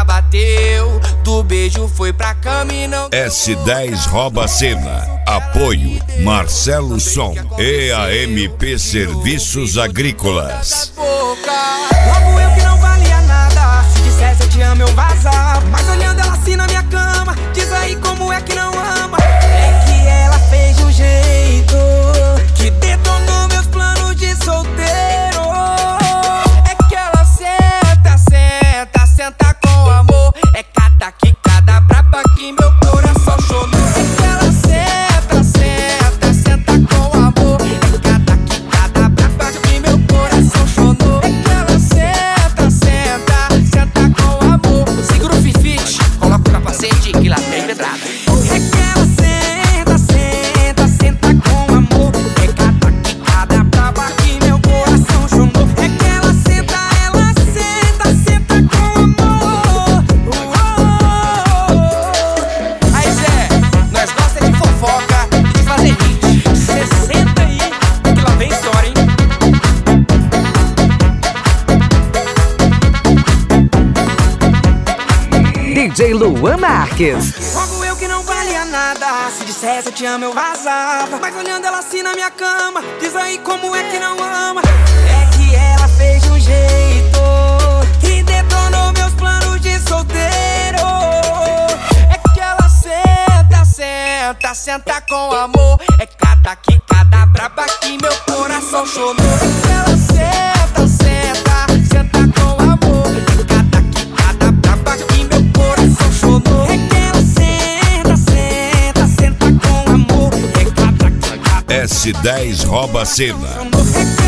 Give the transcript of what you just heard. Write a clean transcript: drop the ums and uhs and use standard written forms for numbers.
boca bateu, do beijo foi pra cama e não... S10 rouba a cena. Apoio Marcelo Som e AMP Serviços Agrícolas. Logo eu que não valia nada, se dissesse eu te amo eu vazava. Mas olhando ela assim na minha cama, diz aí como é que não ama. É que ela fez de um jeito que detonou meus planos de solteiro. É que ela senta, senta, senta com amor. É cada quicada braba que meu coração chorou. É que ela senta, senta, senta com amor. É cada quicada braba que meu coração chorou. É que ela senta, senta, senta com amor. Segura o fifite, coloca o capacete que lá tem pedrada. É que ela senta, senta, senta com amor. É cada quicada braba que meu coração chorou. É que ela senta, senta com amor. Aí Zé, nós gosta de fofoca e de fazer hit. Cê senta aí que lá vem história, hein? DJ Luan Marques. Logo eu que não valia nada, se dissesse eu te amo eu vazava. Mas olhando ela assim na minha cama, diz aí como é que não ama. É que ela fez de um jeito que detonou meus planos de solteiro. É que ela senta, senta, senta com amor. É cada quicada braba que meu coração chorou. É que ela senta, senta, senta com amor. É cada quicada braba que meu coração chorou. É que ela senta, senta, senta com amor. É cada quicada S10 rouba a cena. braba que meu coração chorou.